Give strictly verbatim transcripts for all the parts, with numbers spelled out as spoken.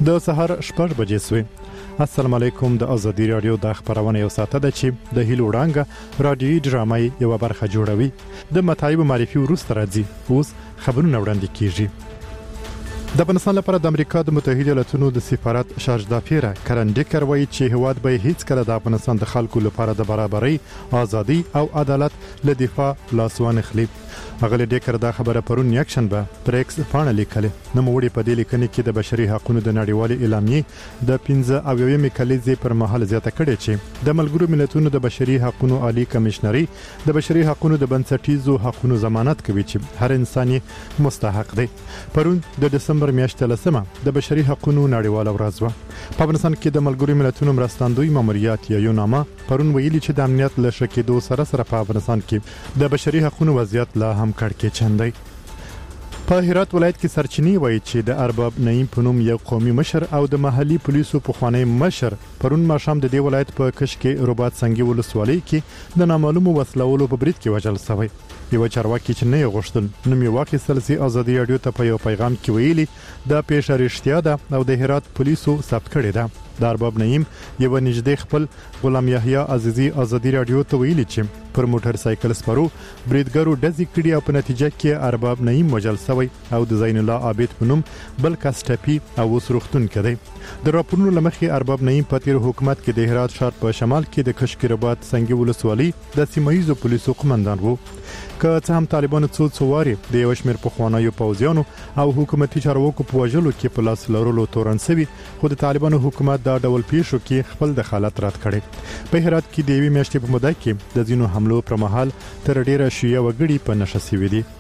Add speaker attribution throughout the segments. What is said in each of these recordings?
Speaker 1: د سهار شپږ بجې سوې. السلام علیکم. د ازادي رادیو د خبرونه یو ساعت ده چې د هیلو وړانګه رادیوي ډرامای یو برخه جوړوي. د مطالب معرفي وروسته راځي. اوس خبرونه وړاندې کیږي. د افغانستان لپاره د امریکا د متحده ایالاتونو د سفارت شارج دافیره کرن ډیکر وایي چې هواد به هیڅ کله د افغانستان د خلکو لپاره د برابرۍ، ازادي او عدالت له دفاع لاسوان خلی. اغلی ډیکر دا خبره پرون یکشن به پریکس پاڼه لیکلې. نو موږ په دې لیکنه کې د بشري حقوقو د نړیوال اعلامیې د پنځه اویمې کلیزې پر مهال زیاته کړې چې د ملګرو ملتونو د بشري حقوقو عالی کمشنري د بشري حقوقو د بنسټیزو حقوقو ضمانت کوي چې هر انسان مستحق دی. پرون د دسمبر میاشتې لسمه د بشري حقوقو نړیواله ورځ و. په افغانستان کې د ملګرو ملتونو مرستندوی ماموریت یا یوناما پرون ویلي چې د امنیت له شکیدو سره سره په افغانستان کې د بشري حقوقو وضعیت لا هم کړکې چندای. په هرات ولایت کې سرچینی وایي چې د ارباب نعیم په نوم یو قومي مشر او د محلي پولیسو پخوانی مشر پرون ماښام د دې ولایت په کش کې رباط سنگي ولسوالۍ کې د نامعلومو وسلوالو په برید کې وژل شوی. یو چارواکي چې نه غوښتل نو می واقع سلسي ازادي رادیو ته په یو پیغام کې ویلي د پیښه رښتیا ده او د هرات پولیسو ثبت کړی ده. د ارباب نعیم یو نږدې خپل غلام یحیی عزیزی ازادي رادیو ته ویلي چې پر موټر سایکل سپرو بریدګرو ډزې کړي او په نتیجه کې ارباب نعیم وژل شوی او د زین الله عابد په نوم بل کس ټپي او وسروختون کړي. د راپورونو لمخې ارباب نعیم په تیر حکومت کې د هرات ښار په شمال کې د کشک رباط سنگي ولسوالۍ د سیمایي پولیسو قومندان وو. که څه هم طالبانو څو څو واري د یو شمېر پخوانیو پوځیانو او حکومتي چارواکو په وژلو کې په لاس لرلو تورن سوي، خو د طالبانو حکومت دا ډول پیښو کې خپل دخالت رد کړي. په هرات کې د یوې میاشتې په موده کې د ځینو حملو پر مهال تر ډیره شیعه وګړي په نشه سوي دي.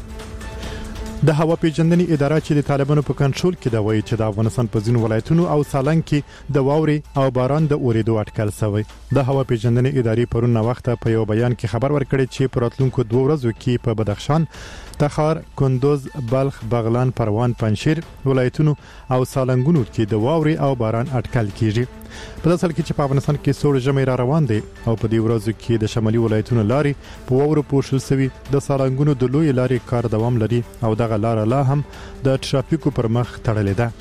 Speaker 1: د هوا پیژندنې اداره چې د طالبانو په کنټرول کې دا وایي چې د افغانستان په ځینو ولایتونو او سالنګ کې د واورې او باران د اورېدو اټکل شوی. د هوا پیژندنې ادارې پرون وخت په یو بیان کې خبر ورکړی چې په راتلونکو دوه ورځو کې په بدخشان، تخار، کندوز، بلخ، بغلان، پروان، پنجشیر ولایتونو او سالنګونو کې د واورې او باران اټکل کیږي. په داسې حال کې چې په افغانستان کې سوړ ژمی را روان دی او په دې ورځو کې د شمالي ولایتونو لارې په واورو پوښل شوي، د سالنګونو د لوی لارې کار دوام لري او دغه لار لا هم د ټرافیکو پر مخ تړلې ده.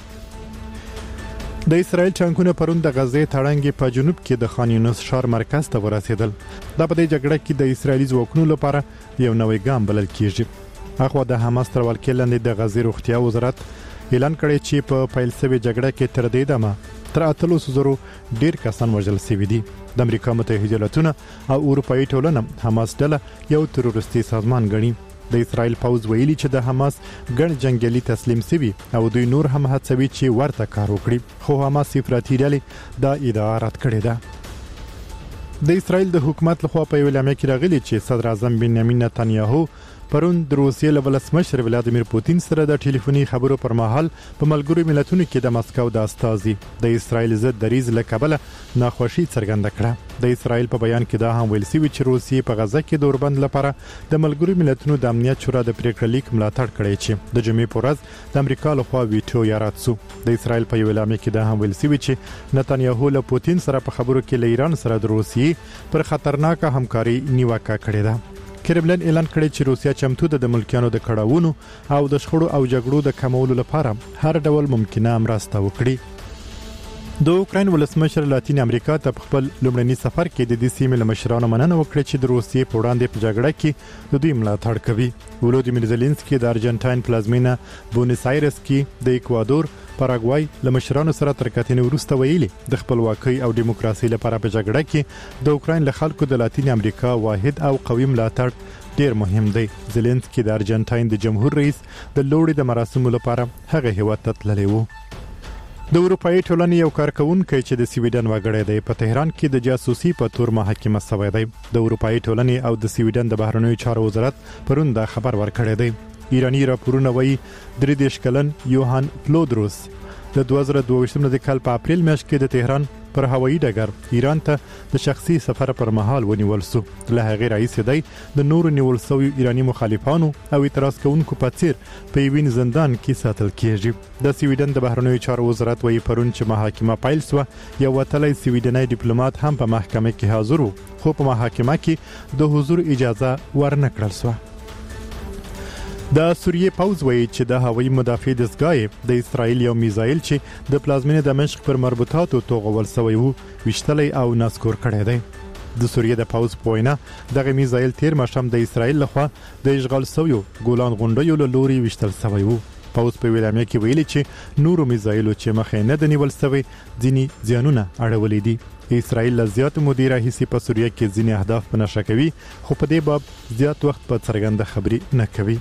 Speaker 1: د اسرائیل ټانکونه پرون د غزې تړنګ په جنوب کې د خان یونس ښار مرکز ته ورسېدل. دا په دې جګړه کې د اسرائیلي ځواکونو لپاره یو نوې ګام بلل کیږي. اخوا د حماس تر ولکې لاندې د غزې روغتیا وزارت اعلان کړی چې په پیل شوې جګړه کې تر دې دمه تر اتلس زرو ډیر کسان وژل شوي دي. د امریکا متحده ایالاتونو او اروپאי ټولنه حماس ډله یو تروریستي سازمان ګڼي. د اسرائیل پوځ ویلي چې د حماس ګڼ جنگیالي تسلیم شوي او دوی نور هم هڅوي چې ورته کار وکړي، خو حماس افراطي ډلې دا ادعا رد کړې ده. د اسرائیل د حکومت لخوا په یو اعلامیه کې راغلي چې صدر اعظم بنیامین نتنیاهو پرون د روسیې له ولسمشر ولادیمیر پوتین سره د ټلیفوني خبرو پر مهال په ملګرو ملتونو کې د مسکو د استازي د اسرائیل ضد دریځ له کبله ناخوشي څرګنده کړه. د اسرائیل په بیان کې دا هم ویل شوی چې روسیې په غزه کې د اوربند لپاره د ملګرو ملتونو د امنیت شورا د پریکړې لیک ملاتړ کړی چې د جمعې په ورځ د امریکا لخوا ویټو یا رد شو. د اسرائیل په یو اعلامیه کې دا هم ویل شوی چې نتنیاهو له پوتین سره په خبرو کې له ایران سره د روسیې پر خطرناکه همکاري نیوکه کړې ده. کرملن اعلان کړی چې روسیا چمتو ده د ملکیانو د کړهونو او د شخړو او جګړو د کمولو لپاره هر ډول ممکنه مرسته وکړي. د اوکراین ولسمشر لاتین امریکا ته خپل لومړني سفر کې د دې سیمې له مشرانو مننه وکړه چې د روسیې په وړاندې په جګړه کې د دوی ملاتړ کوي. ولودیمیر زيلنسکي د ارجنټاین پلازمینه بونس ایرس کې د ایکوادور، پاراګوای له مشرانو سره تر کتنې وروسته ویلي د خپلواکۍ او دیموکراسي لپاره په جګړه کې د اوکراین له خلکو د لاتین امریکا واحد او قوي ملاتړ ډیر مهم دی. زيلنسکي د ارجنټاین د جمهور رئیس د لوړې د مراسمو لپاره هغه هیواد ته تللی و. د اروپאי ټولنې یو کارکونکي چې د سویډن وګړی دی په تهران کې د جاسوسي په تور محاکمه شوی دی. د اروپאי ټولنې او د سویډن د بهرنیو چارو وزارت پرون دا خبر ورکړی دی. ایرانی راپورونه وایي درې دېرش کلن یوهان پلودروس د دوه زره دوه ویشتم د کال په اپریل میاشت کې د تهران پر هوایي ډګر ایران ته د شخصي سفر پر مهال ونیول شو. له هغې راهیسې دی د نورو نیول شویو ایرانی مخالفانو او اعتراض کوونکو په څیر په یوین زندان کې ساتل کیږي. د سویډن د بهرنیو چارو وزارت وایي پرون چې محاکمه پیل شوه یو وتلی سویډنی ډیپلوماټ هم په محکمه کې حاضر و، خو په محاکمه کې د حضور اجازه ورنه کړل شوه. د سوریه پوز وایي چې د هوایي مدافع دستګاه د اسرایل یو میزایل چې د پلازمینه دمشق پر مربوطاتو توغول شوی وو وشتلی او ناسکور کړی دی د سوریه د پوز پوینه دغه میزایل تیر مشم د اسرایل لخوا د اشغال شویو ګولان غونډیو له لوري وشتل شوی وو پوز په ویلامه کې ویلي چې نورو میزایلو چې مخې نه د نیول شوی ځینی ځانونه اړولې دي اسرائیل لزیات مدیره هیڅ په سوریه کې ځینې اهداف په نشه کوي خو په دې باب زیات وخت په څرګنده خبري نه کوي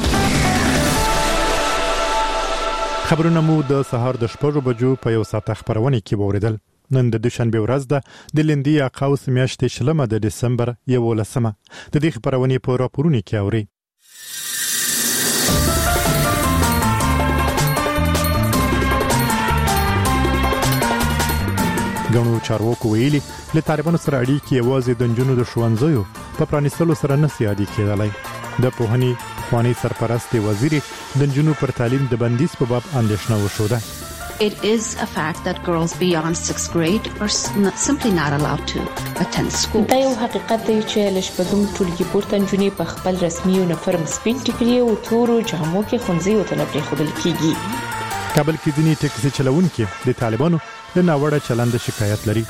Speaker 1: خبرونه مو د سهار د شپږو بجو په یو ساعت خبرونه کې ووریدل نن د دوشنبه ورځ ده د لندې اقاوس میاشتې شلمه د دسمبر یولسمه د دې خبرونه په راپورونه کې اوري ګڼو چارواکو ویلي له طالبانو سره اړیکې یوازې د نجونو د ښوونځیو په پرانیستلو سره نه سي عادي کېدلی د پوهنې پخوانی سرپرست وزیر د نجونو پر تعلیم د بندیز په باب اندېښنه وښوده.
Speaker 2: It is a fact that girls beyond sixth grade are simply not allowed to attend school.
Speaker 3: دا یو حقیقت دی چې لشپږم ټولګي پورته نجونې په خپل رسمي یونیفورم سپین ټیکري او تورو جامو کې ښوونځیو ته نه پرېښودل کیږي.
Speaker 1: کابل کې ځینې ټکسي چلوونکي د طالبانو له ناوړه چلند شکایت لري.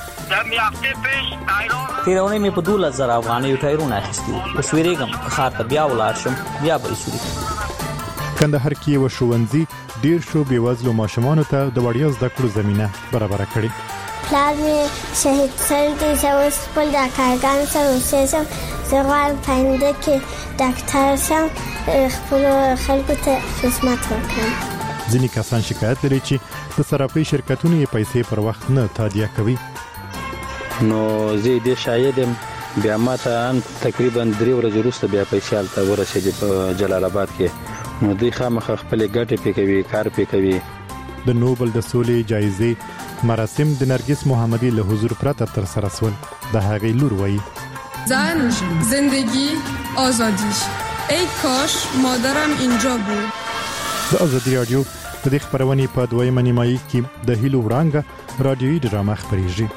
Speaker 4: تیرونه مې په دوله زره افغانۍ ټایرونه اخیستي او سویریګم خاطر بیا ولاړ شم بیا به ایسوري.
Speaker 1: کندهار کې و ښوونځي ډیر شو بیوزلو ماشومانو ته د وړیا زده کړو زمينه برابر کړي.
Speaker 5: پلان مې شهید سره د اوس خپل د کارګان سره اوسېږم زغوال پاینده کې ډاکټر شم خپل خلکو ته خدمت وکړم.
Speaker 1: ځینې کسان شکایت لري چې د صرافي شرکتونو یې پیسې پر وخت نه تادیه کوي.
Speaker 6: نو زه دې شاهدم بیا ماته ان تقریبا درې ورځې وروسته بیا پیسې الته ورسېدې په جلال آباد کې نو دوی خامخ خپل ګټې پکوي کار پکوي.
Speaker 1: د نوبل د سولې جایزې مراسم د نرګس محمدي له حضور پرته تر سره شول. د هغې لور وایي
Speaker 7: زن زندگی آزادی ای کاش مادرم اینجا بود.
Speaker 1: د ازادي رادیو د دې خبرونه په دویمه نیمایي کې د هیلو وړانګه رادیوي ډرامه خبريږي.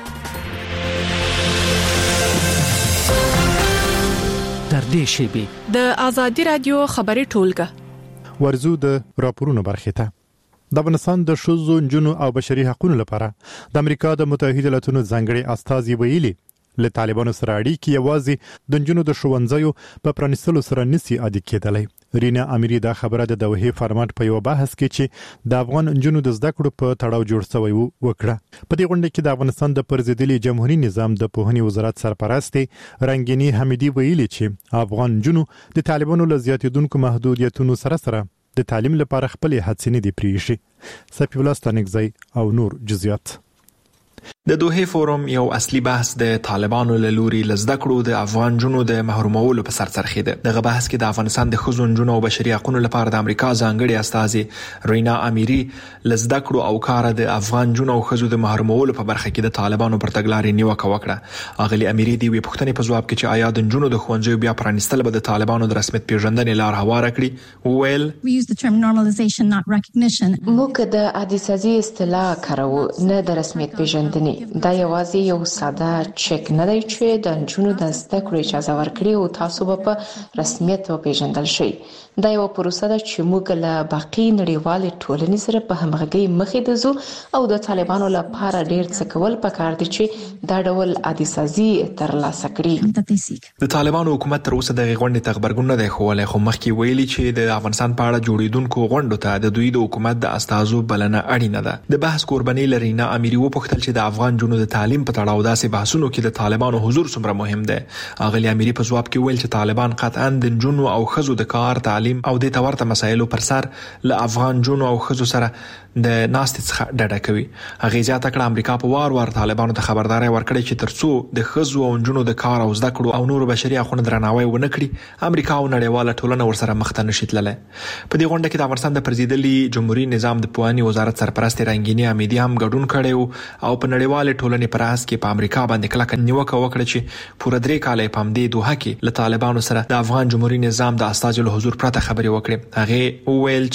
Speaker 8: تر دې شی
Speaker 9: د ازادي رادیو خبري ټولګه
Speaker 1: ورزو د راپورونو برخه ته د افغانستان د شوزو نجونو او بشري حقوقو لپاره د امریکا د متحده ایالاتو ځانګړي استازي ویلي له طالبانو سره اړیکې یوازې د نجونو د ښوونځیو په پرانیستلو سره نسی عادي کېدلی. رینا اميري دا خبره د دوحه فارمټ په یو بحث کې چې د افغان نجونو د زده کړو په تړاو جوړ شوی وو وکړه. په دې غونډه کې د افغانستان د پرزیدلي جمهوریت نظام د پوهنې وزارت سرپرست رنگینی حمیدي ویلي چې افغان نجونو د طالبانو له زیاتیدونکو محدودیتونو سره سره د تعلیم لپاره خپل هڅې نه دي پریښي. سپی ولستانګزی او نور جزئیات.
Speaker 10: د دوحه فورم یو اصلي بحث د طالبانو له لوري لزده کړو د افغان جنو د محرومولو په سر څرخیده. دغه بحث کې د افغانستان د خزو جنو او بشري حقوقو لپاره د امریکا ځانګړي استازي رینا اميري لزده کړو او کار د افغان جنو او خزو د محرومولو په برخه کې د طالبانو پر تګلارې نیوکه وکړه. اغلی اميري دی وی پوښتنې په جواب کې چې آیا د جنو د خوندې بیا پرانیستل به د طالبانو د رسمیت پیژندنې لار هواره کړي. ویل
Speaker 11: we use the term normalization not recognition.
Speaker 3: موږ د عادي اصطلاح کارو نه د رسمیت پیژندنې. دا یوازې یو ساده چک نه دی چې د نجونو د زده کړو اجازه ورکړي او تاسو به په رسمیت وپیژندل شئ. دا یو پروسه ده چې موږ له باقي نړیوال ټولنې سره په همغږي مخې د زو او د طالبانو لپاره ډیر څه کول پکار دي چې دا ډول عادي سازي ترلاسه کړي.
Speaker 10: د طالبانو حکومت تر اوسه د غونډې تخبرګون نه دی خوله خو مخکې ویلي چې د افغانستان په اړه جوړیدونکو غونډو ته د دوی د حکومت د استازو بلنه اړینه ده. د بحث قرباني لرینا اميري وپوښتل چې د افغان جنو د تعلیم په تړاو داسې بحثونو کې د طالبانو حضور څومره مهم دی. اغلی اميري په جواب کې ویل چې طالبان قطعاً د جنو او خزو د کار تعلیم او د تورته مسایلو پر سر له افغان جنو او خزو سره د ناست څخه ډډه کوي. هغه زیاته کړه امریکا په وار وار طالبانو ته خبرداري ورکړي چې ترڅو د خزو او جنو د کار او زده کړو او نور بشري حقوقو درناوی ونه کړي امریکا او نړیواله ټولنه ورسره مخ ته نشي تللی. په دې غونډه کې د افغانستان د پرزیدلي جمهوریت نظام د پوهنې وزارت سرپرست رنگینی حمیدي هم ګډون کړي او په نړیواله ټولنې پر اساس کې په امریکا باندې کلک نیوکه وکړه چې پوره درې کال په همدې دوحه کې له طالبانو سره د افغان جمهوریت نظام د استازو له حضور پرته خبري وکړي. هغه ویل چې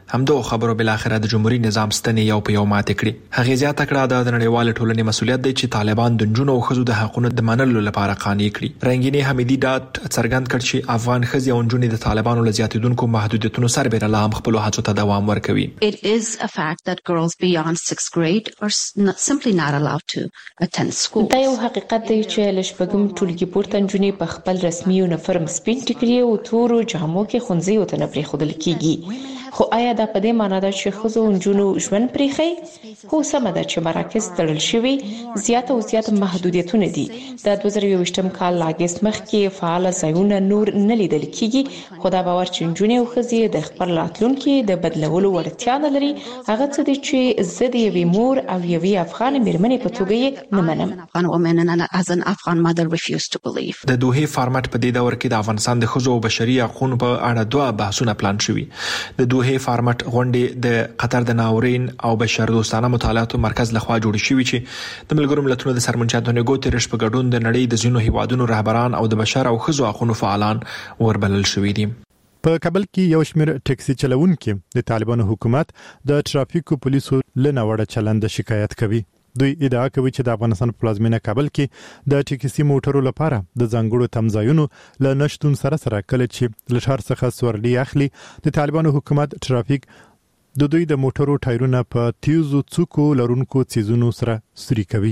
Speaker 10: همدغه خبرو بل اخر د جمهوریت نظام ستنې یو په یو ماته کړې. هغه زیاته کړه د نړیوال ټولنې مسولیت دی چې طالبان د جنونو او خزو د حقوقو د منلو لپاره قانوني کړي. رنگینی حمیدی ډاټ څرګند کړ چې افغان خزي او جنونو د طالبانو له زیاتیدونکو محدودیتونو سربېره لا هم خپل هڅو ته دوام ورکوي.
Speaker 2: It is a fact that girls beyond sixth grade are simply not allowed to attend school.
Speaker 3: دا یو حقیقت دی چې لشبګم ټولګي پورته جنونې په خپل رسمي یونیفرم سپین ټیکري او تورو جامو کې خونځي او تنه پرې خودل کیږي. خو آیا دا په دې معنی ده چې خزو او جنونو ژوند پرېخي؟ خو سم ده چې مراکز تړل شوی زیات او زیات محدودیتونه دي. د دوه زره یوویشتم کال لاګست مخکې فعال ځایونه نور نه لیدل کیږي. خو دا باور چې جنونې او خزي د خپل راتلونکي د بدلولو وړتیا نه لري هغه څه دي چې زه د یوې مور او یوې افغان مېرمنې په توګه یې نه منم.
Speaker 2: Afghan woman and as an Afghan mother refuse to believe.
Speaker 10: د دوه فارمټ په دې دور کې د افغانستان د خزو او بشري حقوقو په اړه دوه بحثونه پلان شوي. د دوه فارمټ غونډې د قطر د ناورین او بشر دوستانه مطالعاتو مرکز لخوا جوړ شوی چې د ملګرو ملتونو د سرمنچاتونو ګوتریش په ګډون د نړۍ د ځینو هیوادونو رهبران او د بشر او خزو حقوقو فعالان وربلل شوي دي.
Speaker 1: په کابل کې یو شمېر ټکسي چلوونکي د طالبانو حکومت د ټرافیکو پولیسو لنوړه چلند شکایت کوي. دوی ادعا کوي چې د افغانستان په پلازمینه کابل کې د ټکسي موټرو لپاره د ځانګړو تمځایونو له نشټون سره سره کله چې له ښار څخه سورلي اخلي د طالبانو حکومت ټرافیک د دوی د موټرو ټایرونه په تیزو څوکو لرونکو څیزونو سره سوري کوي.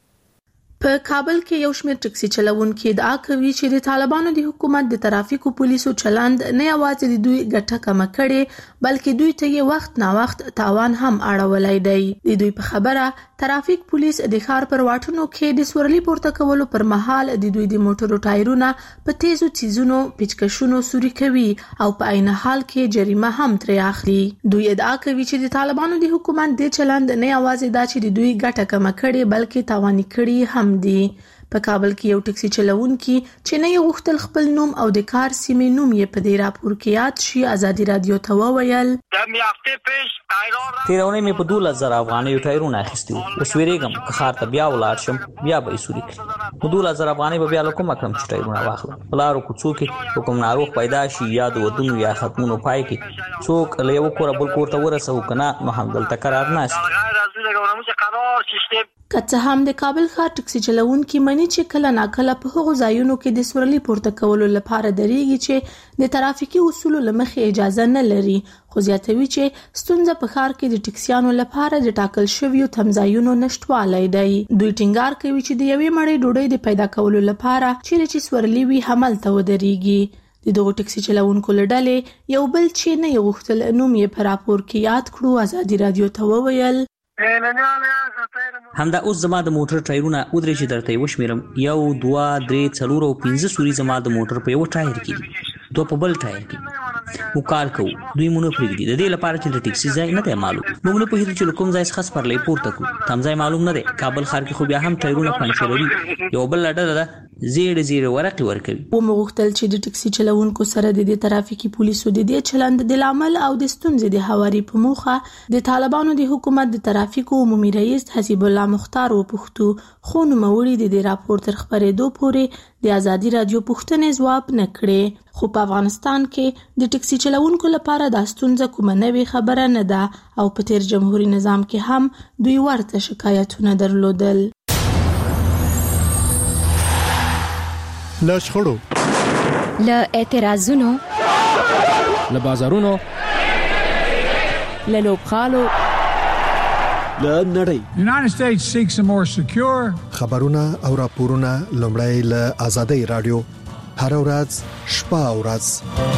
Speaker 12: په کابل کې یو شمېر ټکسي چلوونکي ادعا کوي چې د طالبانو د حکومت د ترافیکو پولیسو چلند نه یوازې د دوی ګټه کم کړي بلکې دوی ته یې وخت نا وخت تاوان هم اړولای دی. د دوی په خبره ترافیک پولیس د ښار پر واټونو کې د سورلي پورته کولو پر مهال د دوی د موټرو ټایرونه په تیزو چیزونو پیچکشونو سوري کوي او په عین حال کې جریمه هم ترې اخلي. دوی ادعا کوي چې د طالبانو د حکومت د چلند نه یوازې دا چې د دوی ګټه کم کړي بلکې تاوان کړي هم دي. په کابل کې یو ټکسي چلوونکي چې نه یو غوښتل خپل نوم او د کار سیمې نوم یې په دې راپور کې یاد شي ازادي رادیو ته وویل
Speaker 4: تیرونه مې په دوه زره افغانۍ ټایرونه اخیستي وو. اوس ویریږم که ښار ته بیا ولاړ شم بیا به یې سوري کړي. په دوه زره افغانۍ به بیا له کومه کړم چې ټایرونه واخلم. په لارو کوڅو کې کوم ناروغ پیدا شي یا د ودونو یا ختمونو پای کې څوک له یو کوره بل کور ته ورسوي کنه نو همدلته قرار ناست.
Speaker 12: که څه هم د کابل ښار ټکسي چلوونکي مني چې کله ناکله په هغو ځایونو کې د سورلي پورته کولو لپاره درېږي چې د ترافیکي اصولو له مخې اجازه نه لري. خو زیاتوي چې ستونزه په ښار کې د ټکسیانو لپاره د ټاکل شویو تمځایونو نشټوالی دی. دوی ټینګار کوي چې د یوې مړۍ ډوډۍ د پیدا کولو لپاره چیرې چې سورلي وي همالته ودرېږي. د دغو ټکسي چلوونکو له ډلې یو بل چې نه یې غوښتل نوم یې په راپور کې یاد کړو ازادي رادیو ته وویل
Speaker 4: همدا اوس زما د موټر ټایرونه ودرې چې درته وشمیرم یو دوه درې څلور او پنځه سوري زما د موټر په یو ټایر کې دوه په بل ټایر کې مو کار کوو. دوی مونږ پرېږدي د دې لپاره چې د ټکسي ځای نه دی معلوم. موږ نه پوهېږو چې کوم ځای څخه سپرلی پورته کړو. تم ځای معلوم نه دی. کابل ښار کې خو بیا هم ټایرونه پنچروي. یو بل ډله ده زیړ زیړ ورقې ورکوي.
Speaker 12: ومو غوښتل چې د ټکسي چلوونکو سره د دې ترافیکي پولیسو د دې چلند د لامل او د ستونزې د هواري په موخه د طالبانو د حکومت د ترافیکو عمومي رئیس حسیب الله مختار وپوښتو. خو نوموړي د دې راپور تر خپرېدو پورې د ازادي رادیو پوښتنې ځواب نه کړې. خو په افغانستان کې د ټکسي چلوونکو لپاره دا ستونزه کومه نوې خبره نه ده او په تیر جمهوریت نظام کې هم دوی ورته شکایتونه درلودل.
Speaker 1: له شخړو،
Speaker 13: له اعتراضونو،
Speaker 14: له بازارونو،
Speaker 13: له لوبغالو،
Speaker 14: له نړۍ.
Speaker 15: United States seeks a more secure.
Speaker 16: خبرونه او راپورونه لومړی له آزادۍ رادیو هر ورځ شپه او ورځ.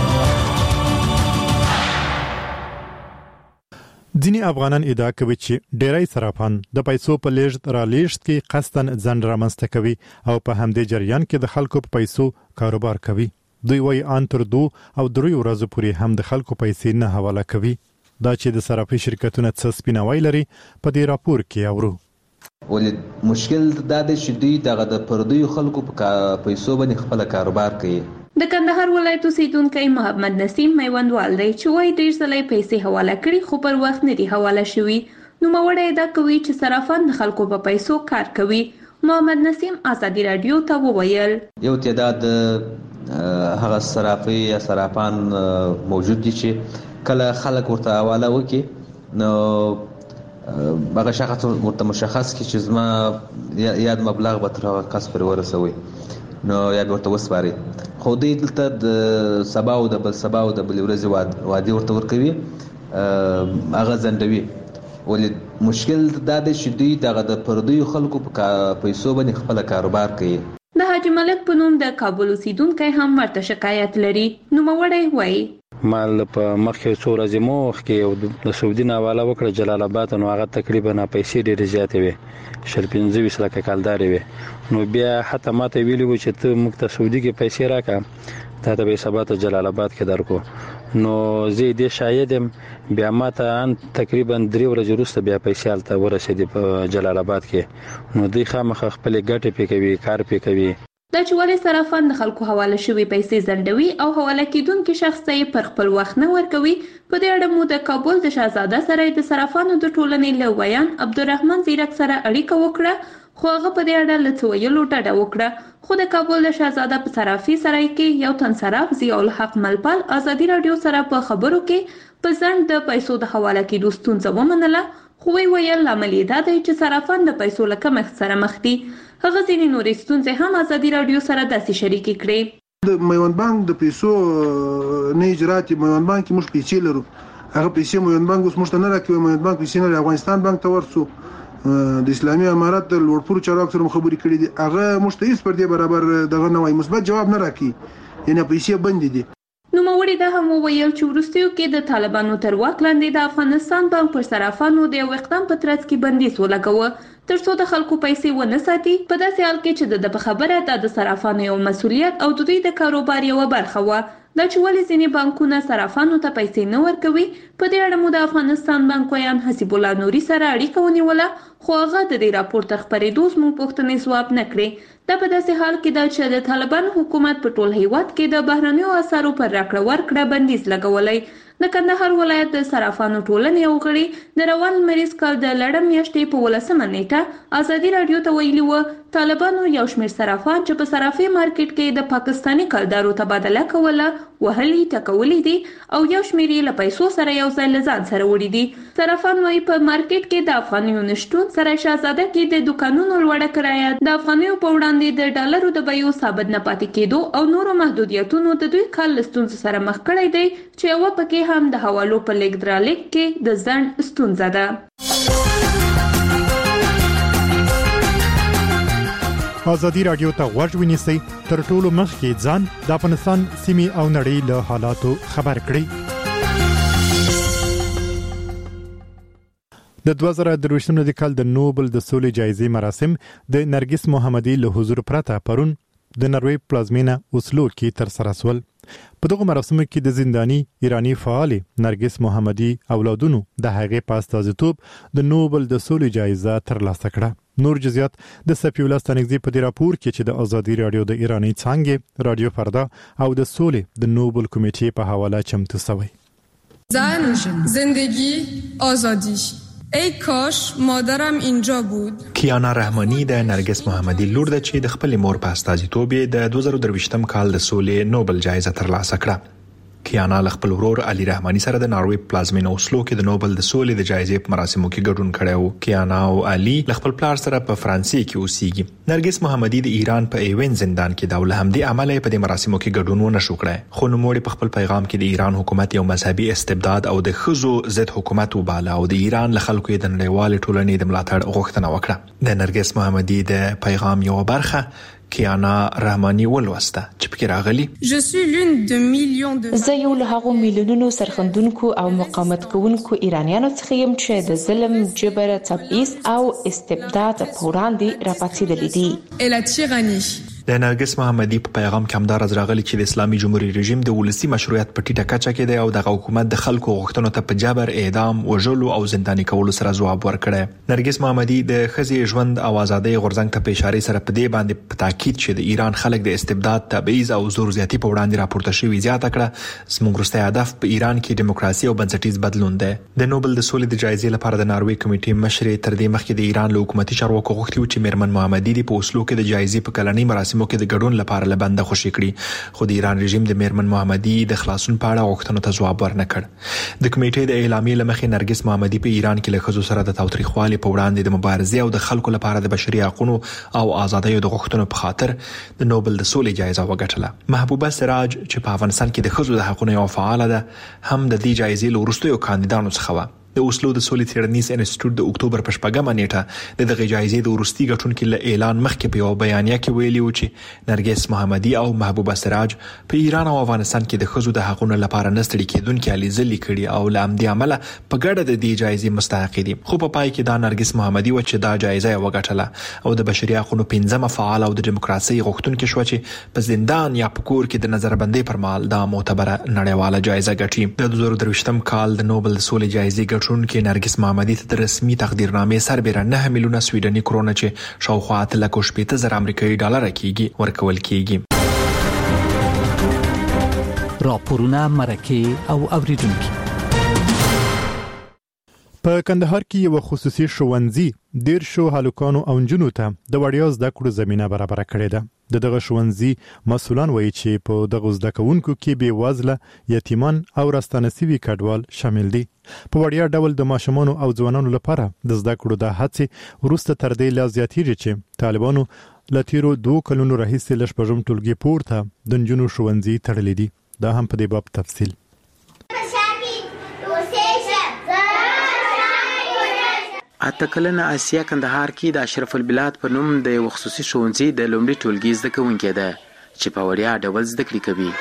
Speaker 1: ځینې افغانان ادعا کوي چې ډیری صرافان د پیسو په لیږد را لیږد کې قصداً ځنډ رامنځته کوي او په همدې جریان کې د خلکو په پیسو کاروبار کوي. دوی وايي ان تر دوه او درې ورځې پورې هم د خلکو پیسې نه حواله کوي. دا چې د صرافي شرکتونو څه سپیناوی لري په دې راپور کې اورو.
Speaker 17: ولې مشکل دا دی چې دوی دغه د پردیو خلکو په پیسو باندې خپل کاروبار کوي.
Speaker 18: د کندهار ولایت اوسیدونکی محمد نسیم میوندوال دی چې وايي ډېر ځله پیسې حواله کړي خو پر وخت نه دي حواله شوي. نوموړی دا کوي چې صرافان د خلکو په پیسو کار کوي. محمد نسیم ازادي رادیو ته وویل
Speaker 17: یو تعداد هغه صرافي یا صرافان موجود دي چې کله خلک ورته حواله وکي نو هغه شخص ورته مشخص کی چې زما یاد مبلغ به تر هغه کس پورې ورسوي نو یا ورته وسپاري خو دې دلته د سبا او د بل سبا او د بل ورځې وادي ورته ورکوي هغه زندوي ولې مشکل دا دی چې دوی دغه د پردیو خلکو په پیسو باندې خپل کاروبار کوي.
Speaker 18: د حاجی ملک په نوم د کابل اوسیدونکو هم ورته شکایت لري. نوموړی وایي
Speaker 6: مال په مخکې څو ورځې مخکې یو د سعودي نه حواله وکړه جلال آباد نو هغه تقریبا پیسې ډېرې زیاتې وې شل پنځه ویشت لکه کالدارې وې نو بیا حتی ماته ویلي وو چې ته موږ ته سعودي کې پیسې راکړه تا ته به سبا ته جلال آباد کې درکو نو زه دې شاید یم بیا ماته ان تقریبا درې ورځې وروسته بیا پیسې هلته ورسېدې په جلال آباد کې نو دوی خامخا خپلې ګټې پې کوي کار پې کوي.
Speaker 18: دا چې ولې صرافان د خلکو حواله شوي پیسې ځنډوي او حواله کیدونکي شخص ته یې پر خپل وخت نه ورکوي په دې اړه مو د کابل د شهزاده سره د صرافانو د ټولنې له ویان عبدالرحمن زیرک سره اړیکه وکړه خو هغه په دې اړه له څه ویلو ډډه وکړه خو د کابل د شهزاده په صرافي سرای کې یو تن صراف ضیاء الحق ملپال ازادي رادیو سره په خبرو کې په ځنډ د پیسو د حواله کیدو ستونزه ومنله خو وی ویل لامل یې دا دی چې صرافان د پیسو له کمښت سره مخ دي. هغه ځینې نورې ستونزې هم ازادي رادیو سره داسې شریکې کړې.
Speaker 13: د میوند بانک د پیسو نه اجرات میوند بانک موږ پیسې لرو هغه پیسې میوند بانک اوس موږ ته نه راکوي میوند بانک پیسې نه افغانستان بانک ته ورسو د اسلامي امارات د لوړپوړو چارواکو سره خبرې کړې دي هغه موږ ته هیڅ پر دې برابر دغه نه وایي مثبت جواب نه راکوي یعنی پیسې بند دي.
Speaker 18: نوموړي دا هم وویل چې وروستیو کې د طالبانو تر واک لاندې د افغانستان بانک پر صرافانو د یو اقدام په ترڅ کې بندیز ولګاوه ترڅو د خلکو پیسې ونه ساتي په داسې حال کې چې د په خبره دا د صرافانو یو مسؤلیت او د دوی د کاروبار یو برخه وه. دا چې ولې ځینې بانکونه صرافانو ته پیسې نه ورکوي په دې اړه مو د افغانستان بانک ویان حسیب الله نوري سره اړیکه ونیوله خو هغه د دې راپور تر خپرېدو زموږ پوښتنې ځواب نه کړې. دا په داسې حال کې ده چې د طالبانو حکومت په ټول هیواد کې د بهرنیو اسعارو پر راکړه ورکړه بندیز لګولی. د کندهار ولایت د صرافانو ټولنې یو غړي د روان مریض کال د لړم میاشتې په ولسمه نیټه ازادي رادیو ته ویلي وه طالبانو یو شمېر صرافان چې په صرافي مارکیټ کې د پاکستاني کلدارو تبادله کوله وهلي ټکولي دي او یو شمېر یې له پیسو سره یو ځای له ځان سره وړي دي. صرافان وایي په مارکیټ کې د افغانیو نشتون سره شهزاده کې د دوکانونو لوړه کرایه د افغانیو په وړاندې د ډالرو د بیو ثابت نه پاتې کېدو او نورو محدودیتونو د دوی کال له ستونزو سره مخ کړی دی چې یوه پکې هم د حوالو په لیږد رالېږد کې د ځنډ ستونزه ده.
Speaker 1: ازادي رادیو ته غوږ ونیسئ تر ټولو مخکې ځان د افغانستان سیمې او نړۍ له حالاتو خبر کړئ. د دوه زره درویشتم کال د نوبل د سولې جایزې مراسم د نرګس محمدي له حضور پرته پرون د نروې پلازمینه اوسلو کې تر سره شول. په دغه مراسمو کې د زنداني ایرانی فعال نرګس محمدي اولادونو د هغې په استازیتوب د نوبل د سولې جایزه ترلاسه کړه. نور جزئیات د صفی الله ستانګزي په دې راپور کې چې د ازادي رادیو د ایرانی څانګې رادیو فردا او د سولې د نوبل کمیټې په حواله چمتو شوی.
Speaker 7: زن، زندگی، آزادی. ای کاش مادرم اینجا بود.
Speaker 10: کیانا رحمانی د نرګس محمدي لور ده چې د خپل مور په استازیتوب د دوه زره درویشتم کال د سولې نوبل جایزه ترلاسه کړه. کیانا له خپل ورور علي رحمانی سره د ناروې پلازمینه اوسلو کې د نوبل د سولې د جایزې په مراسمو کې ګډون کړی و. کیانا او علي له خپل پلار سره په فرانسې کې اوسېږي. نرګس محمدي د ایران په ایوین زندان کې د ول همدې عمله په دې مراسمو کې ګډون ونه شو کړی خو نوموړي په خپل پیغام کې د ایران حکومت یو مذهبي استبداد او د ښځو ضد حکومت وباله او د ایران له خلکو یې د نړیوالې ټولنې د ملاتړ غوښتنه وکړه. د نرګس محمدي د پیغام یو برخه کیانا رحمانی ولوسته چې پکې راغلي
Speaker 3: زه یو له هغو میلیونونو سرخندونکو او مقاومت کوونکو ایرانیانو څخه یم چې د ظلم، جبر، تبعیض او استبداد په وړاندې راپاڅېدلي دي.
Speaker 10: د نرګس محمدي په پیغام کې همدا راز راغلي چې د اسلامي جمهوریت رژیم د ولسی مشروعیت په ټیټه کچه کې دی او د حکومت د خلکو غوښتنو ته په جبر، اعدام، وژلو او زنداني کولو سره ځواب ورکړی. نرګس محمدي د ښځې ژوند او ازادۍ غورځنګ ته په اشاره سره په دې باندې په تاکید چې د ایران خلک د استبداد، تبعیض او زور زیاتی په وړاندې راپورته شوي زیاته کړه زموږ وروستی هدف په ایران کې دیموکراسي او بنسټیز بدلون دی. د نوبل د سولې د جایزې لپاره د ناروې کمیټې مشر تر دې مخکې د ایران له حکومتي چارواکو غوښتي چې میرمن محمدي په اوسلو کې د جایزې په کلنۍ مراسم سیمو کې د ګډون لپاره لبنده خوشي کړي، خو د ایران رژیم د میرمن محمدي د خلاصون په اړه غوښتنو ته ځواب ورنکړ. د کمیټې د اعلامیې لمخې نرګس محمدي په ایران کې له ښځو سره د تاوتریخوالي په وړاندې د مبارزې او د خلکو لپاره د بشري حقوقو او ازادیو د غوښتنو په خاطر د نوبل د سولې جایزه وګټله. محبوبه سراج چې په افغانستان کې د ښځو د حقوقو یو فعال ده، هم د دې جایزې له وروستیو کاندیدانو څخه و. د اوسلو د سولې څېړنیز انسټیټیوټ د اکتوبر په شپږمه نیټه د دغه جایزې د وروستي ګټونکو له اعلان مخکې په یو بیانیه کې ویلي و چې نرګس محمدي او محبوبه سراج په ایران او افغانستان کې د ښځو د حقوقو لپاره نستړي کېدونکې هلې ځلې کړي او له همدې امله په ګډه د دې جایزې مستحق دي. خو په پای کې دا نرګس محمدي و چې دا جایزه یې وګټله او د بشري حقوقو پنځمه فعال او د دیموکراسي غوښتونکې شوه چې په زندان یا په کور کې د نظربندۍ پر مهال دا معتبره نړیواله جایزه ګټي. د دوه زره درویشتم کال د نوبل د سولې جایزې ګټونکې نرګس محمدي ته د رسمي تقدیرنامې سربېره نه میلیونه سویډني کرونه چې شاوخوا اته لک شپېته زره امریکایي ډالر کېږي ورکول کېږي.
Speaker 8: راپورونه مرکه او اوریدونکو.
Speaker 1: په کندهار کې یو خصوصي ښوونځي ډیر شو هلکانو او نجونو ته د وړیا زده کړو زمينه برابر کړې ده. د دغه ښوونځي مسؤلان وایي چې په دغه زده کوونکو کې بې وزله، یتیمان او راستانه شوي کډوال شامل دي. په وړیا ډول د ماشومانو او ځوانانو لپاره د زده کړو د هڅې وروسته تر دې لا زیاتېږي چې طالبانو له تیرو دوه کلونو راهیسې له شپږم ټولګي پورته د نجونو ښوونځي تړلي دي. دا هم په دې باب تفصیل.
Speaker 19: اته کلنه آسیا کندهار کې د اشرف البلاد په نوم د یو خصوصي ښوونځي د لومړي ټولګي زده کوونکې ده چې په وړیا ډول زده کړې کوي.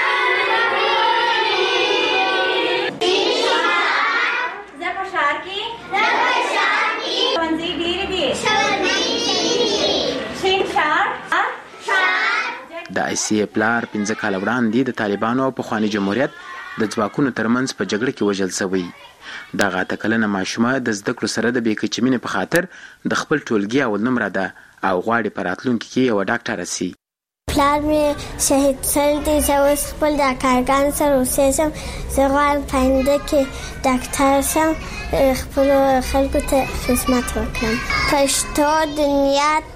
Speaker 19: د آسیا پلار پنځه کال وړاندې د طالبانو او پخواني جمهوریت د ځواکونو ترمنځ په جګړه کې وژل شوی. دغه اته کلنه ماشومه د زده کړو سره د بې کچې مینې په خاطر د خپل ټولګي اول نمره ده او غواړي په راتلونکي کې یوه ډاکټره سي.
Speaker 5: پلار مې شهید سوی دی، زه اوس خپل د کارګانو سره اوسېږم. زه غواړم په آینده کې ډاکټر شم، خپلو خلکو ته خدمت وکړم. پښتو، دنیات،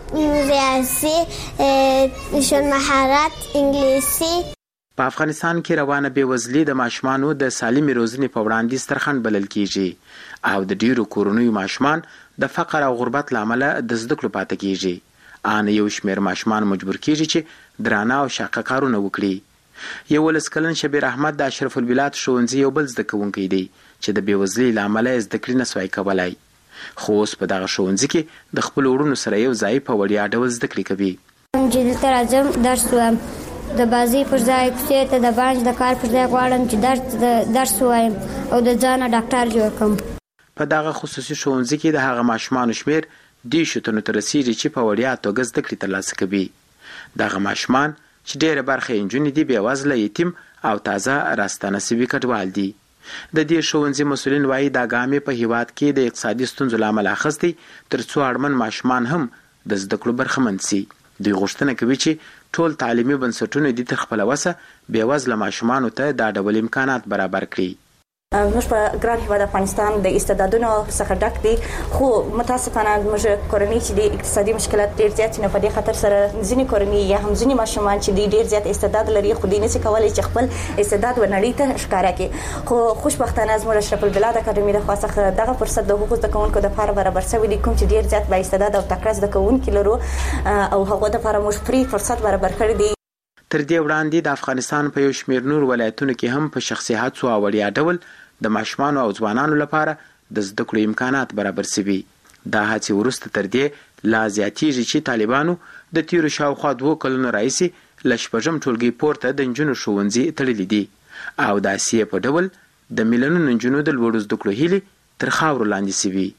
Speaker 5: ریاضي، ژوند مهارت، انګلیسي.
Speaker 19: په افغانستان کې روانه بېوزلي د ماشومانو د سالمې روزنې په وړاندې ستر خنډ بلل کېږي او د ډیرو کورنیو ماشومان د فقر او غربت له امله د زده کړو پاتې کېږي. ان یو شمېر ماشومان مجبور کېږي چې درانه او شاقه کارونه وکړي. یولس کلن شبیر احمد د اشرف البلاد ښوونځي یو بل زده کوونکی دی چې د بېوزلۍ له امله یې زده کړې نه سوای کولی، خو اوس په دغه ښوونځي کې د خپلو وروڼو سره یو ځای په وړیا ډول زده کړې کوي.
Speaker 5: چې دلته راځم درس وایم، د بازی پر ځای کوڅې ته د بانج د کار پر ځای غواړم چې درس درس وایم او د ځانه ډاکټر جوړ کړم.
Speaker 19: په دغه خصوصي ښوونځي کې د هغه ماشومانو شمېر دېرشو تنو ته رسېږي چې په وړیا توګه زده کړې ترلاسه کوي. دغه ماشومان چې ډېره برخه یې نجونې دي بېوزله، یتیم او تازه راستانه سوي کډوال دي. د دې ښوونځي مسؤلین وایي دا ګام یې په هېواد کې د اقتصادي ستونزو له امله اخیستی تر څو اړمن ماشومان هم د زده کړو برخمن سي. دوی غوښتنه کوي چې ټول تعلیمي بنسټونه دي تر خپله وسه بېوزله ماشومانو ته دا ډول امکانات برابر کړي.
Speaker 20: موږ په ګران هېواد افغانستان د استعدادونو څخه ډک دي، خو متاسفانه زموږ کورنۍ چې د اقتصادي مشکلات ډېر زیات نو په دې خاطر سره ځینې کورنۍ یا هم ځینې ماشومان چې ډېر زیات استعداد لري خو دوی نشي کولی چې خپل استعداد ونړۍ ته ښکاره کړي. خو خوشبختانه زموږ اشرف البلاد اکاډمي د خوا څخه دغه فرصت د حقوقو زده کوونکو دپاره برابر شوی دی، کوم چې ډېر زیات با استعداد او تکړه زده کوونکي لرو او هغو دپاره موږ فری فرصت برابر کړی دی.
Speaker 19: تر دې وړاندې د افغانستان په یو شمېر نور ولایتونو کې هم په شخصي هڅو او وړیا ډول د ماشومانو او ځوانانو لپاره د زده کړو امکانات برابر شوي. دا هڅې وروسته تر دې لا زیاتېږي چې طالبانو د تیرو شاوخوا دوه کلونو راهیسې له شپږم ټولګي پورته د نجونو ښوونځي تړلي دي او د آسیې په ډول د میلیونونو نجونو د لوړو زده کړو هیلې تر خاورو لاندې شوي.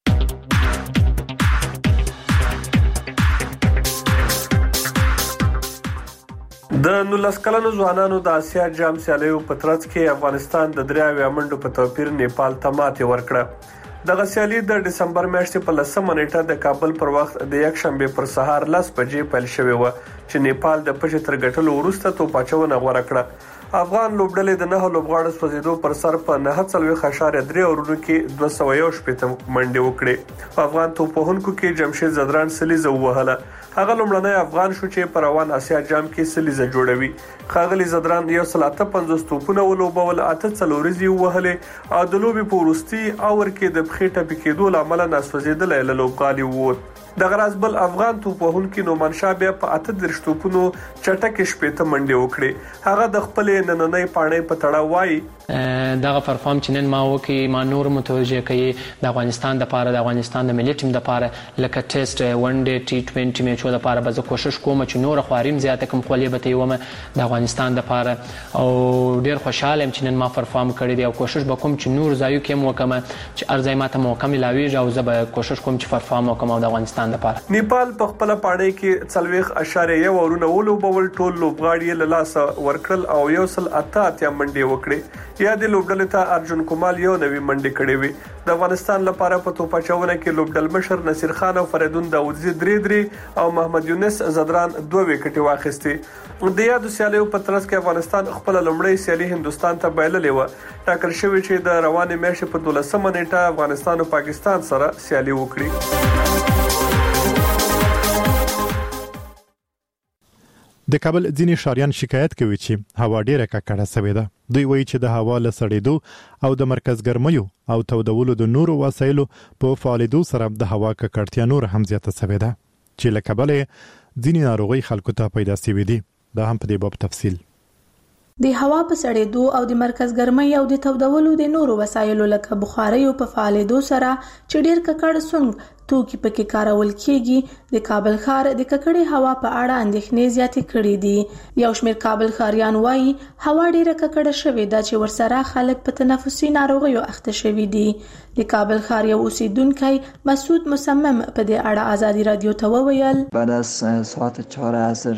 Speaker 21: د نولس کلنو ځوانانو د آسیا جام سیالیو په ترڅ کې افغانستان د درې اویا منډو په توپیر نیپال ته ماتې ورکړه. دغه سیالي د ډسمبر میاشتې په لسمه نیټه د کابل پر وخت د یک شنبې پر سهار لس بجې پیل شوې وه چې نیپال د پچې تر ګټلو وروسته توپ اچونه غوره کړه. افغان لوبډلې د نهه لوبغاړو سوځېدو پر سر په نهه څلوېښت اعشاریه درې اورونو کې دوه سوه یو شپېته منډې وکړې. په افغان توپ وهونکو کې جمشید زدران سلیزه ووهله، هغه لومړنی افغان شو چې په روان اسیا جام کې سلیزه جوړوي. ښاغلي زدران یو سل اته پنځوس توپونه ولوبول، اته څلوريزې وهلې او د لوبې په وروستي اور کې د پښې ټپي کېدو له امله ناسوځېدلی له لوبغالي ووت. دغه راز بل افغان توپ وهونکي نومان شاه بیا په اته دېرش توپونو چټکې شپېته منډې وکړې. هغه د خپلې نننۍ پاڼۍ په تړاو وایي
Speaker 9: دغه پرفارم چې نن ما وکړي ما نور متوجه کوي د افغانستان لپاره، د افغانستان د ملي ټیم لپاره، لکه ټیسټ ون ډے ټي ټوینټي میچو لپاره به زه کوشش کوم چې نور خواریم زیاته کوم خولې به ته ومه د افغانستان لپاره، او ډیر خوشاله يم چې نن ما پرفارم کړی دی او کوشش وکم چې نور ځایو کې وکم چې ارزای ماته موقع ملاويږي او زه به کوشش کوم چې پرفارم وکم د افغانستان لپاره.
Speaker 21: نیپال په خپل پاڼۍ کې څلويخ اشاریه یو ورونه ولوبول، ټول لوبغاړي له لاسه ورکړل او یو سل اته اتیا منډې وکړې. یا د لوبډلې ته ارجن کومال یو نوی منډې کړې وي. د افغانستان لپاره په توپ اچونه کې لوبډل مشر نصیر خان او فریدون داودزی درې درې او محمد یونس زدران دوه وکټې واخیستې. د یادو سیالیو په ترڅ کې افغانستان خپل لومړی سیالي هندستان ته بایللې و. ټاکل شوی چې د روانې میاشتې په دولسمه نیټه افغانستان او پاکستان سره سیالي وکړي.
Speaker 1: د کابل ځینې ښاریان شکایت کوي چې هوا ډیره ککړه شوې ده. دوی وایي چې د هوا له سړېدو او د مرکز ګرمیو او تودولو د نورو وسایلو په فعالیدو سره د هوا ککړتیا نور هم زیاته شوې ده چې له کبله ځینې ناروغي خلکو ته پیدا شوې دي. دا هم په دې باب تفصیل.
Speaker 12: د هوا په سړېدو او د مرکز ګرمۍ او د تودولو د نورو وسایلو لکه بخاریو په فعالیدو سره چې ډیر ککړ سونګ توکي پکې کارول کیږي د کابل ښار د ککړې هوا په اړه اندېښنې زیاتې کړې دي. یو شمېر کابل ښاریان وایي هوا ډیره ککړه شوې ده چې ورسره خلک په تنفسي ناروغیو اخته شوي دي. د کابل ښار یو اوسیدونکی مسعود مصمم په دې اړه ازادي رادیو ته وویل
Speaker 22: بعد از ساعت چهار عصر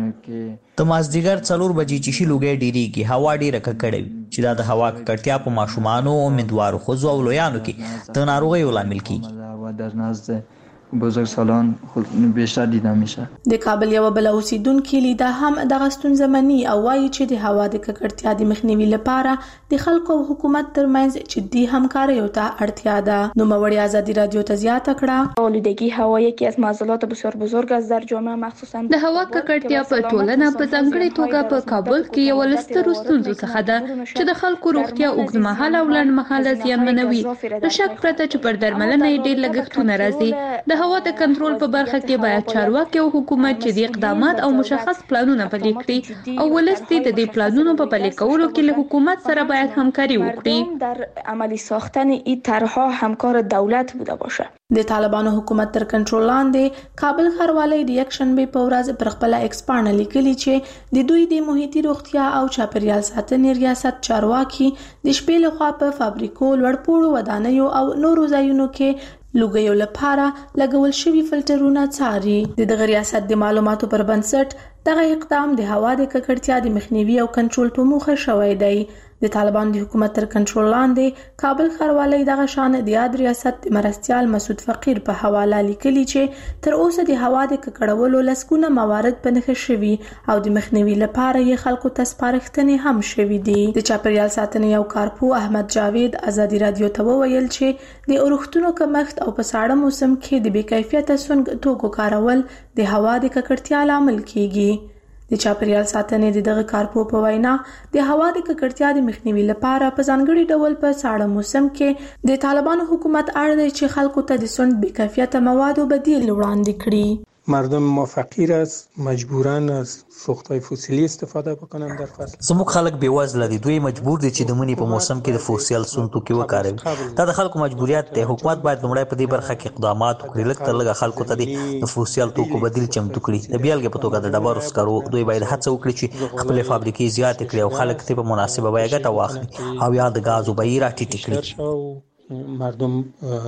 Speaker 22: کې
Speaker 23: د مازدیګر څلور بجې چې شي لوګي ډیریږي، هوا ډیره ککړه وي چې دا د هوا ککړتیا په ماشومانو او امیدوارو ښځو او لویانو کې د ناروغیو لامل کیږي.
Speaker 22: در نزد بزرگسالان بیشتر دیده میشه.
Speaker 12: د کابل یو بل اوسیدونکو لیدا هم د غستون زمني او وایي چې د هوا د ککړتیا د مخنیوي لپاره د خلکو او حکومت ترمنځ جدي همکاري او ته اړتیا ده. نو موري ازادي رادیو ته زیاته کړه
Speaker 24: آلودگی هوا یکی از معضلات بسیار بزرگ است در جامعه، مخصوصا
Speaker 18: د هوا ککړتیا په ټولنه په ځانګړي توګه په کابل کې یو لستر ستونزو څخه ده چې د خلکو روغتیا اوږدمهاله او لنډمهاله زیانمنوي. د شک پرته چې پر درملنه ډېر لګښتونه راځي. د هوا د کنټرول په برخه کې باید چارواکي او حکومت چې د اقدامات او مشخص پلانونه پلي کړي او ولستي د دې پلانونو په پلي کولو کې له حکومت سره باید همکاري وکړي.
Speaker 24: در عملی ساختن این طرح‌ها همکار دولت بوده باشه.
Speaker 12: د طالبانو حکومت تر کنټرول لاندې کابل ښاروالۍ د یک شنبه په ورځ پر خپل ایکس پاڼه لیکلي چې د دوی د محیطي روغتیا او چاپیریال ساتنې ریاست چارواکي د شپې لخوا په فابریکو، لوړپوړو ودانیو او نورو ځایونو کې لوګیو لپاره لګول شوی فلټرونه څاري. د دغه ریاست د معلوماتو پر بنسټ دغه اقدام د هوا د ککړتیا د مخنیوي او کنټرول په موخه شوی دی. د طالبان د حکومت تر کنټرول لاندې کابل ښاروالۍ دغه شان د یاد ریاست د مرستيال مسعود فقیر په حواله لیکلي چې تر اوسه د هوا د ککړولو لسګونه موارد په نښه شوي او د مخنیوي لپاره یې خلکو ته سپارښتنې هم شوي دي. د چاپیریال ساتنې یو کارپو احمد جاوید ازادي رادیو ته وویل چې د اورښتونو کمښت او په ساړه موسم کې د بې کیفیته سونګ توکو کارول د هوا د ککړتیا لامل کیږي. د چاپیریال ساتنې د دغه کارپو په وینا د هوا د ککړتیا د مخنیوي لپاره په ځانګړي ډول په ساړه موسم کې د طالبانو حکومت اړ دی چې خلکو ته د سوند بې کیفیته موادو بدیل وړاندې کړي.
Speaker 25: مردم ما فقیر است، مجبورن از سوختهای فسیلی استفاده بکنن در فصل.
Speaker 23: زموږ خلک بیوزله دي، دوی مجبور دي چې د منی په موسم کې د فوسیل سون توکي وکاروي. دا د خلکو مجبوریت دی. حکومت باید لومړی په دې برخه کې اقدامات وکړي، لږ تر لږه خلکو ته د فوسیل توکو بدیل چمتو کړي. د بیلګې په توګه د ډبرو سکرو دوی باید هڅه وکړي چې خپلې فابریکې زیاتې کړي او خلک ته په مناسبه بیه ګټه واخلي او یا د غازو بیې راټیټې کړي.
Speaker 25: مردم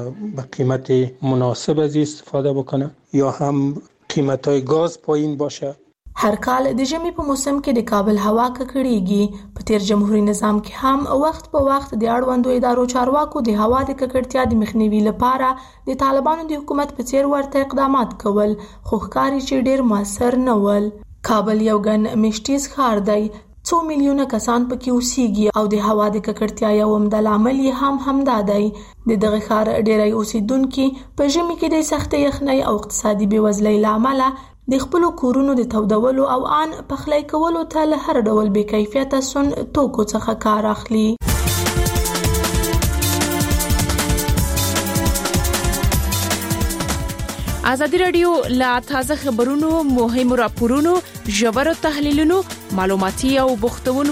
Speaker 25: به قیمت مناسب از استفاده بکنه یا هم قیمتای گاز پایین باشه.
Speaker 12: هر کال د ژمي په موسم کې د کابل هوا ککړېږي. په تیر جمهوریت نظام کې هم وخت په وخت د اړوندو ادارو چارواکو د هوا د ککړتیا د مخنیوي لپاره د طالبانو د حکومت په څیر ورته اقدامات کول، خو ښکاري چې ډیر موثر نه ول. کابل یو ګڼ مشتیز ښار دی، څو میلیونه کسان پکې اوسېږي او د هوا د ککړتیا یو عمده لامل یې هم همدا دی. د دغه ښار ډېری اوسېدونکي په ژمي کې د سختې یخنۍ او اقتصادي بېوزلۍ له امله د خپل کورونو د تودولو او ان پخلی کولو ته له هر ډول بې کیفیته سون توکو څخه کار اخلي.
Speaker 2: ازادي رادیو لا تازه خبرونو، مهمو راپورونو، ژورو تحلیلونو، معلوماتي او بوختونو